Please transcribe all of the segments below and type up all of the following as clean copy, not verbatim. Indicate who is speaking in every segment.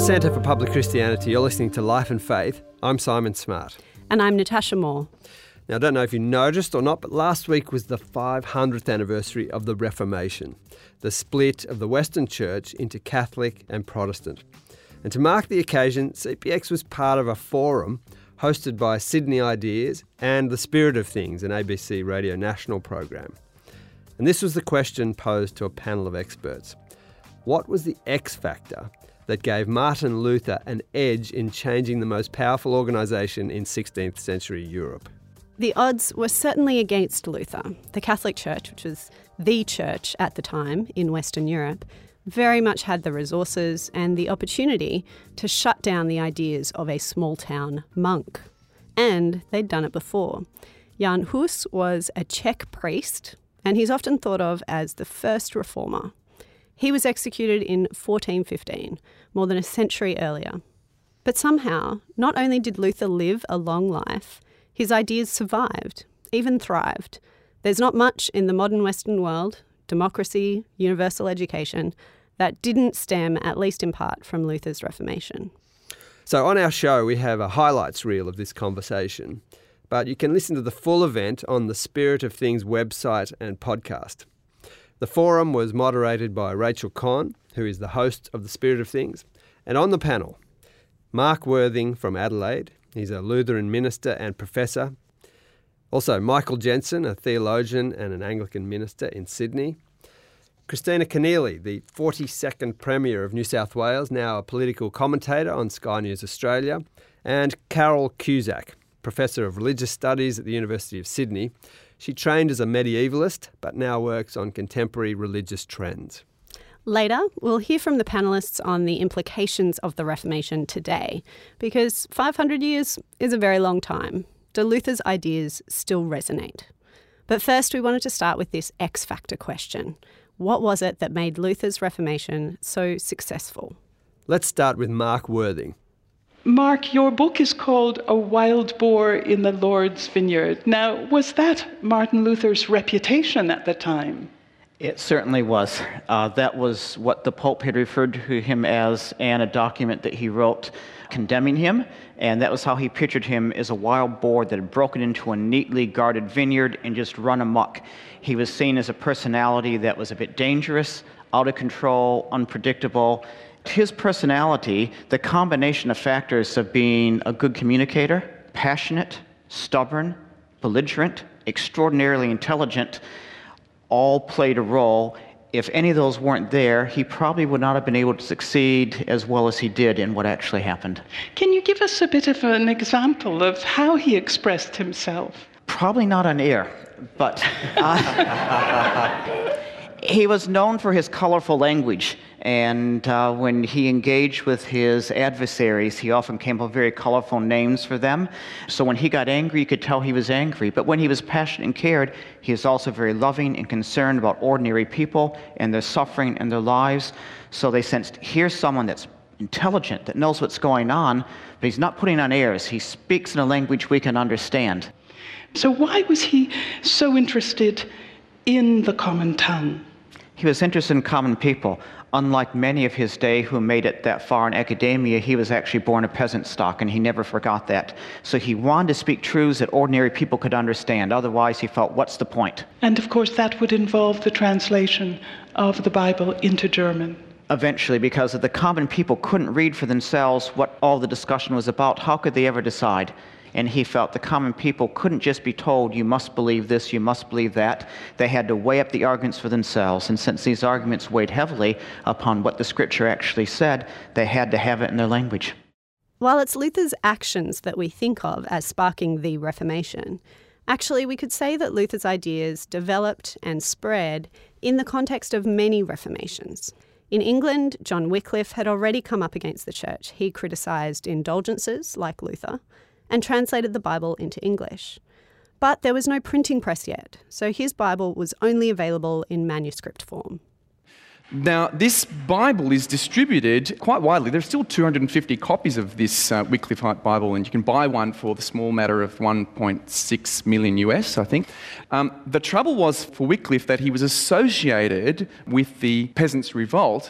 Speaker 1: Centre for Public Christianity, you're listening to Life and Faith. I'm Simon Smart.
Speaker 2: And I'm Natasha Moore.
Speaker 1: Now, I don't know if you noticed or not, but last week was the 500th anniversary of the Reformation, the split of the Western Church into Catholic and Protestant. And to mark the occasion, CPX was part of a forum hosted by Sydney Ideas and The Spirit of Things, an ABC Radio National program. And this was the question posed to a panel of experts. What was the X factor that gave Martin Luther an edge in changing the most powerful organisation in 16th century Europe?
Speaker 2: The odds were certainly against Luther. The Catholic Church, which was the church at the time in Western Europe, very much had the resources and the opportunity to shut down the ideas of a small-town monk. And they'd done it before. Jan Hus was a Czech priest, and he's often thought of as the first reformer. He was executed in 1415, more than a century earlier. But somehow, not only did Luther live a long life, his ideas survived, even thrived. There's not much in the modern Western world, democracy, universal education, that didn't stem, at least in part, from Luther's Reformation.
Speaker 1: So on our show, we have a highlights reel of this conversation, but you can listen to the full event on the Spirit of Things website and podcast. The forum was moderated by Rachel Conn, who is the host of The Spirit of Things, and on the panel, Mark Worthing from Adelaide. He's a Lutheran minister and professor. Also, Michael Jensen, a theologian and an Anglican minister in Sydney. Christina Keneally, the 42nd Premier of New South Wales, now a political commentator on Sky News Australia. And Carol Cusack, Professor of Religious Studies at the University of Sydney. She trained as a medievalist, but now works on contemporary religious trends.
Speaker 2: Later, we'll hear from the panellists on the implications of the Reformation today, because 500 years is a very long time. Do Luther's ideas still resonate? But first, we wanted to start with this X factor question. What was it that made Luther's Reformation so successful?
Speaker 1: Let's start with Mark Worthing.
Speaker 3: Mark, your book is called A Wild Boar in the Lord's Vineyard. Now, was that Martin Luther's reputation at the time?
Speaker 4: It certainly was. That was what the Pope had referred to him as, and a document that he wrote condemning him, and that was how he pictured him, as a wild boar that had broken into a neatly guarded vineyard and just run amok. He was seen as a personality that was a bit dangerous, out of control, unpredictable. His personality, the combination of factors of being a good communicator, passionate, stubborn, belligerent, extraordinarily intelligent, all played a role. If any of those weren't there, he probably would not have been able to succeed as well as he did in what actually happened.
Speaker 3: Can you give us a bit of an example of how he expressed himself?
Speaker 4: Probably not on air, but he was known for his colorful language. And when he engaged with his adversaries, he often came up with very colorful names for them. So when he got angry, you could tell he was angry. But when he was passionate and cared, he was also very loving and concerned about ordinary people and their suffering and their lives. So they sensed, here's someone that's intelligent, that knows what's going on, but he's not putting on airs. He speaks in a language we can understand.
Speaker 3: So why was he so interested in the common tongue?
Speaker 4: He was interested in common people. Unlike many of his day who made it that far in academia, he was actually born of peasant stock, and he never forgot that. So he wanted to speak truths that ordinary people could understand. Otherwise, he felt, what's the point?
Speaker 3: And of course, that would involve the translation of the Bible into German.
Speaker 4: Eventually, because if the common people couldn't read for themselves what all the discussion was about, how could they ever decide? And he felt the common people couldn't just be told, you must believe this, you must believe that. They had to weigh up the arguments for themselves. And since these arguments weighed heavily upon what the scripture actually said, they had to have it in their language.
Speaker 2: While it's Luther's actions that we think of as sparking the Reformation, actually we could say that Luther's ideas developed and spread in the context of many Reformations. In England, John Wycliffe had already come up against the church. He criticised indulgences, like Luther, and translated the Bible into English. But there was no printing press yet, so his Bible was only available in manuscript form.
Speaker 5: Now, this Bible is distributed quite widely. There's still 250 copies of this Wycliffite Bible, and you can buy one for the small matter of 1.6 million US, I think. The trouble was for Wycliffe that he was associated with the Peasants' Revolt,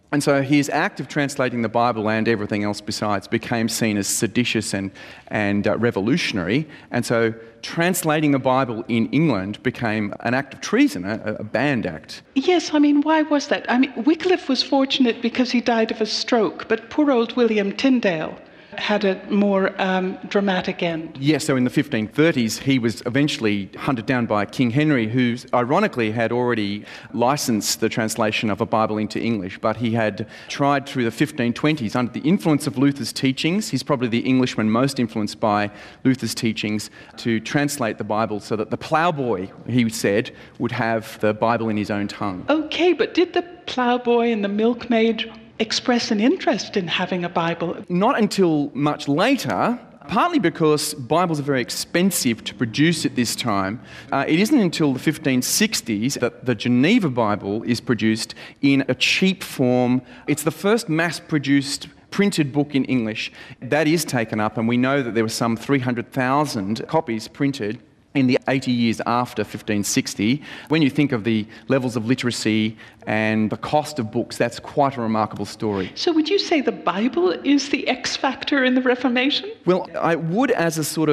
Speaker 5: And so his act of translating the Bible and everything else besides became seen as seditious and revolutionary. And so translating the Bible in England became an act of treason, a banned act.
Speaker 3: Yes, I mean, why was that? I mean, Wycliffe was fortunate because he died of a stroke, but poor old William Tyndale had a more dramatic end.
Speaker 5: Yes, so in the 1530s, he was eventually hunted down by King Henry, who ironically had already licensed the translation of a Bible into English, but he had tried through the 1520s, under the influence of Luther's teachings, he's probably the Englishman most influenced by Luther's teachings, to translate the Bible so that the ploughboy, he said, would have the Bible in his own tongue.
Speaker 3: Okay, but did the ploughboy and the milkmaid express an interest in having a Bible?
Speaker 5: Not until much later, partly because Bibles are very expensive to produce at this time. It isn't until the 1560s that the Geneva Bible is produced in a cheap form. It's the first mass-produced printed book in English. That is taken up, and we know that there were some 300,000 copies printed in the 80 years after 1560. When you think of the levels of literacy and the cost of books, that's quite a remarkable story.
Speaker 3: So would you say the Bible is the X factor in the Reformation?
Speaker 5: Well, I would as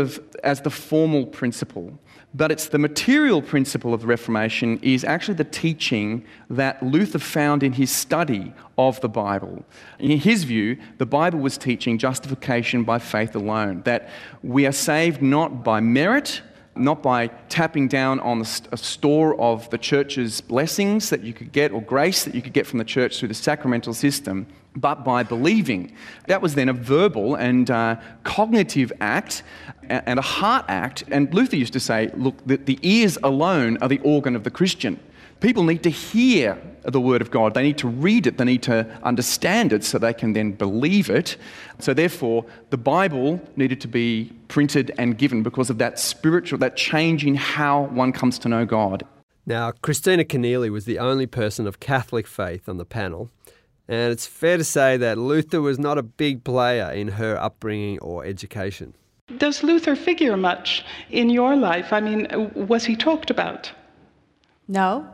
Speaker 5: the formal principle, but it's the material principle of the Reformation is actually the teaching that Luther found in his study of the Bible. In his view, the Bible was teaching justification by faith alone, that we are saved not by merit, not by tapping down on a store of the church's blessings that you could get, or grace that you could get from the church through the sacramental system, but by believing. That was then a verbal and cognitive act and a heart act. And Luther used to say, look, the ears alone are the organ of the Christian. People need to hear the Word of God. They need to read it. They need to understand it so they can then believe it. So therefore, the Bible needed to be printed and given because of that change in how one comes to know God.
Speaker 1: Now, Christina Keneally was the only person of Catholic faith on the panel, and it's fair to say that Luther was not a big player in her upbringing or education.
Speaker 3: Does Luther figure much in your life? I mean, was he talked about?
Speaker 6: No.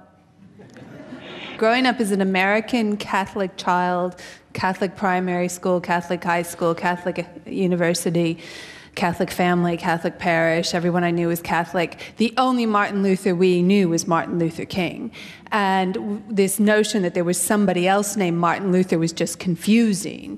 Speaker 6: Growing up as an American Catholic child, Catholic primary school, Catholic high school, Catholic university, Catholic family, Catholic parish, everyone I knew was Catholic. The only Martin Luther we knew was Martin Luther King. And this notion that there was somebody else named Martin Luther was just confusing.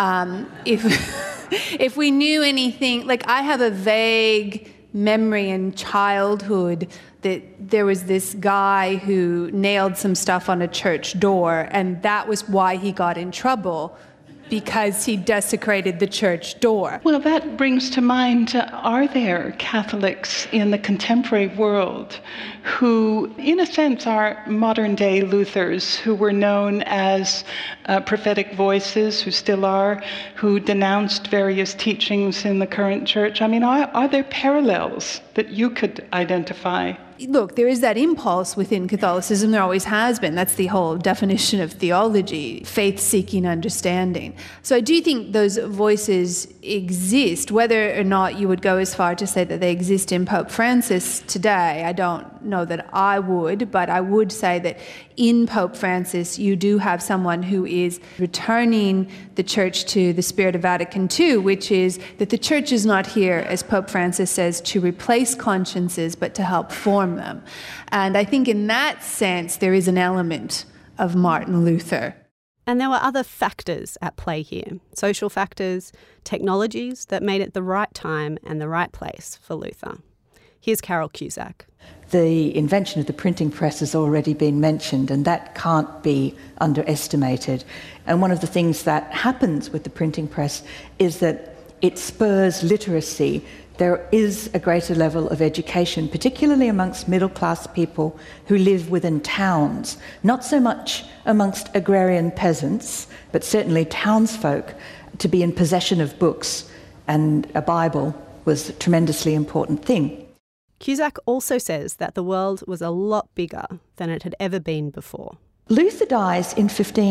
Speaker 6: If we knew anything, like I have a vague memory in childhood that there was this guy who nailed some stuff on a church door, and that was why he got in trouble, because he desecrated the church door.
Speaker 3: Well, that brings to mind, are there Catholics in the contemporary world who, in a sense, are modern-day Luthers, who were known as prophetic voices, who still are, who denounced various teachings in the current church? I mean, are there parallels that you could identify?
Speaker 6: Look, there is that impulse within Catholicism, there always has been. That's the whole definition of theology, faith-seeking understanding. So I do think those voices exist. Whether or not you would go as far to say that they exist in Pope Francis today, I don't know that I would, but I would say that in Pope Francis you do have someone who is returning the Church to the spirit of Vatican II, which is that the Church is not here, as Pope Francis says, to replace consciences, but to help form them. And I think in that sense there is an element of Martin Luther.
Speaker 2: And there were other factors at play here, social factors, technologies that made it the right time and the right place for Luther. Here's Carol Cusack.
Speaker 7: The invention of the printing press has already been mentioned, and that can't be underestimated. And one of the things that happens with the printing press is that it spurs literacy. There is a greater level of education, particularly amongst middle-class people who live within towns, not so much amongst agrarian peasants, but certainly townsfolk. To be in possession of books and a Bible was a tremendously important thing.
Speaker 2: Cusack also says that the world was a lot bigger than it had ever been before.
Speaker 7: Luther dies in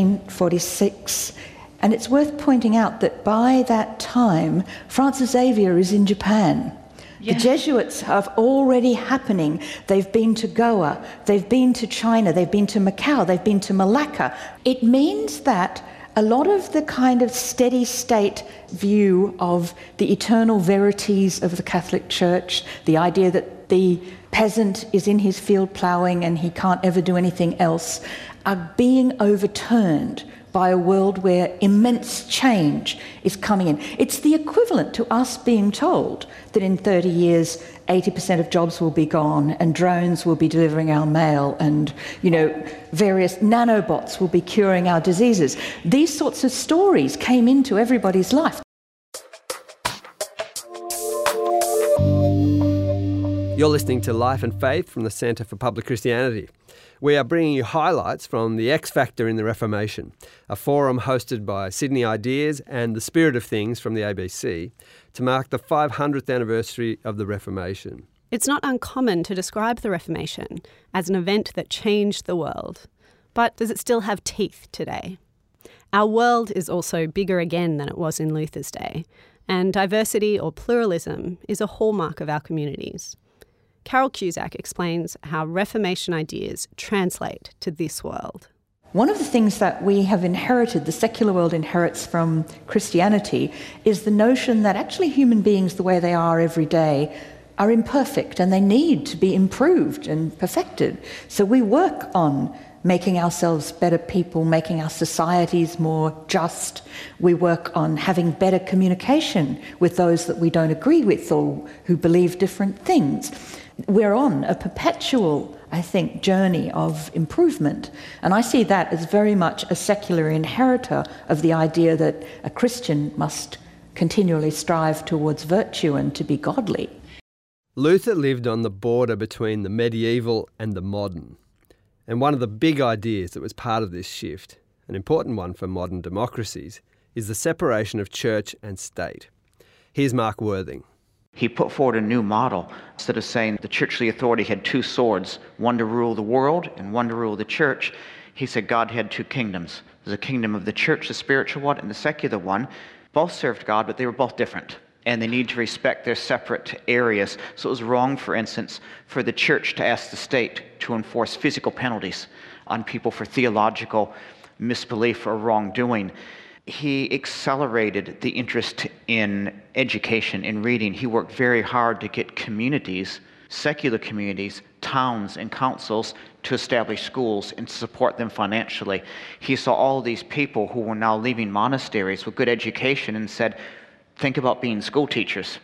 Speaker 7: 1546, and it's worth pointing out that by that time, Francis Xavier is in Japan. The Jesuits are already happening. They've been to Goa, they've been to China, they've been to Macau, they've been to Malacca. It means that a lot of the kind of steady state view of the eternal verities of the Catholic Church, the idea that the peasant is in his field ploughing and he can't ever do anything else, are being overturned by a world where immense change is coming in. It's the equivalent to us being told that in 30 years, 80% of jobs will be gone and drones will be delivering our mail and, various nanobots will be curing our diseases. These sorts of stories came into everybody's life.
Speaker 1: You're listening to Life and Faith from the Centre for Public Christianity. We are bringing you highlights from the X Factor in the Reformation, a forum hosted by Sydney Ideas and The Spirit of Things from the ABC to mark the 500th anniversary of the Reformation.
Speaker 2: It's not uncommon to describe the Reformation as an event that changed the world. But does it still have teeth today? Our world is also bigger again than it was in Luther's day, and diversity or pluralism is a hallmark of our communities. Carol Cusack explains how Reformation ideas translate to this world.
Speaker 7: One of the things that we have inherited, the secular world inherits from Christianity, is the notion that actually human beings, the way they are every day, are imperfect and they need to be improved and perfected. So we work on making ourselves better people, making our societies more just. We work on having better communication with those that we don't agree with or who believe different things. We're on a perpetual, I think, journey of improvement. And I see that as very much a secular inheritor of the idea that a Christian must continually strive towards virtue and to be godly.
Speaker 1: Luther lived on the border between the medieval and the modern. And one of the big ideas that was part of this shift, an important one for modern democracies, is the separation of church and state. Here's Mark Worthing.
Speaker 4: He put forward a new model. Instead of saying the churchly authority had two swords, one to rule the world and one to rule the church, he said God had two kingdoms. There's a kingdom of the church, the spiritual one, and the secular one. Both served God, but they were both different. And they need to respect their separate areas. So it was wrong, for instance, for the church to ask the state to enforce physical penalties on people for theological misbelief or wrongdoing. He accelerated the interest in education, in reading. He worked very hard to get communities, secular communities, towns and councils to establish schools and to support them financially. He saw all of these people who were now leaving monasteries with good education and said, think about being school teachers.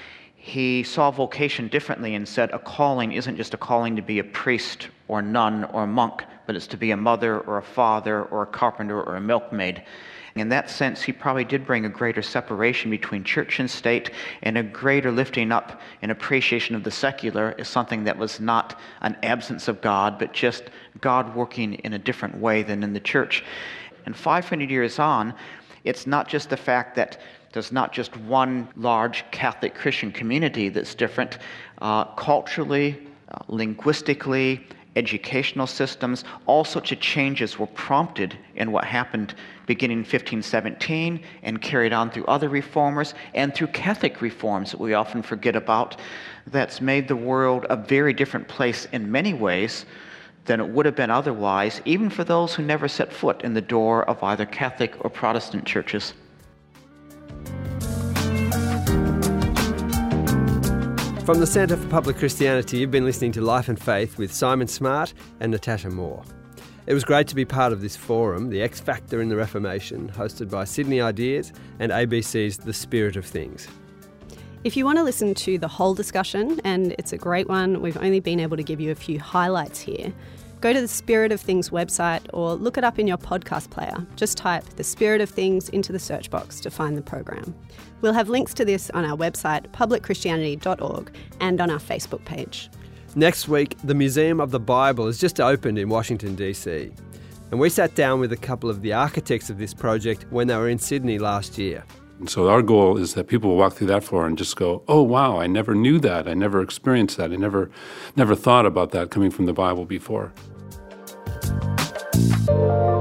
Speaker 4: He saw vocation differently and said a calling isn't just a calling to be a priest or nun or a monk, but it's to be a mother or a father or a carpenter or a milkmaid. In that sense, he probably did bring a greater separation between church and state and a greater lifting up and appreciation of the secular as something that was not an absence of God, but just God working in a different way than in the church. And 500 years on, it's not just the fact that there's not just one large Catholic Christian community that's different. Culturally, linguistically, educational systems, all sorts of changes were prompted in what happened beginning in 1517 and carried on through other reformers and through Catholic reforms that we often forget about. That's made the world a very different place in many ways than it would have been otherwise, even for those who never set foot in the door of either Catholic or Protestant churches.
Speaker 1: From the Centre for Public Christianity, you've been listening to Life and Faith with Simon Smart and Natasha Moore. It was great to be part of this forum, the X Factor in the Reformation, hosted by Sydney Ideas and ABC's The Spirit of Things.
Speaker 2: If you want to listen to the whole discussion, and it's a great one, we've only been able to give you a few highlights here, go to the Spirit of Things website or look it up in your podcast player. Just type The Spirit of Things into the search box to find the program. We'll have links to this on our website, publicchristianity.org, and on our Facebook page.
Speaker 1: Next week, the Museum of the Bible has just opened in Washington, DC. And we sat down with a couple of the architects of this project when they were in Sydney last year.
Speaker 8: And so our goal is that people will walk through that floor and just go, oh, wow, I never knew that. I never experienced that. I never thought about that coming from the Bible before.